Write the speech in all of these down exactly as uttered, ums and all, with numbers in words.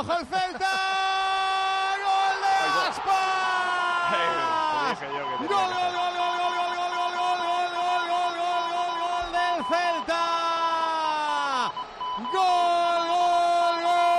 ojo el Celta. ¡Gol de Aspas! ¡Gol, gol, gol, gol, gol, gol, gol, gol, gol, gol, gol, gol, gol, gol, gol del Celta! ¡Gol, gol,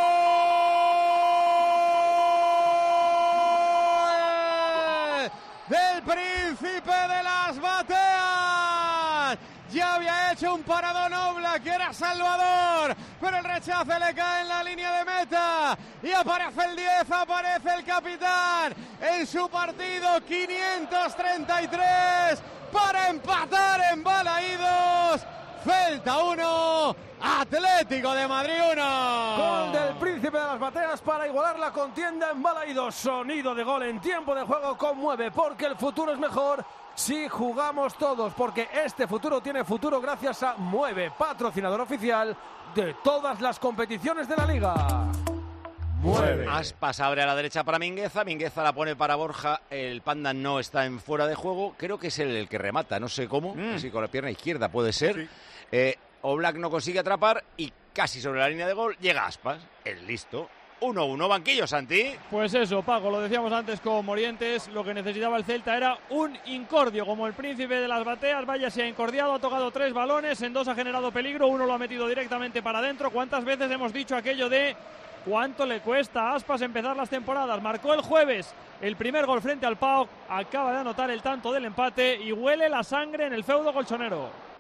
gol! Del Príncipe de las Bateas. Ya había hecho un paradón Oblak, que era Salvador, pero el rechace le cae en la línea de meta y aparece el diez, aparece el capitán en su partido quinientos treinta y tres para empatar en Balaídos. Celta uno, Atlético de Madrid uno. Gol del Príncipe de las Bateas para igualar la contienda en Balaídos. Sonido de gol en tiempo de juego conmueve, porque el futuro es mejor si jugamos todos, porque este futuro tiene futuro gracias a Mueve, patrocinador oficial de todas las competiciones de la Liga. Mueve. Aspas abre a la derecha para Mingueza, Mingueza la pone para Borja, el Panda no está en fuera de juego, creo que es el, el que remata, no sé cómo, mm. sí, con la pierna izquierda puede ser. Sí. Eh, Oblak no consigue atrapar y casi sobre la línea de gol llega Aspas, el listo. uno uno, banquillo, Santi. Pues eso, Paco, lo decíamos antes con Morientes, lo que necesitaba el Celta era un incordio, como el Príncipe de las Bateas. Vaya, se ha incordiado, ha tocado tres balones, en dos ha generado peligro, uno lo ha metido directamente para adentro. ¿Cuántas veces hemos dicho aquello de cuánto le cuesta a Aspas empezar las temporadas? Marcó el jueves el primer gol frente al P A O K, acaba de anotar el tanto del empate y huele la sangre en el feudo colchonero.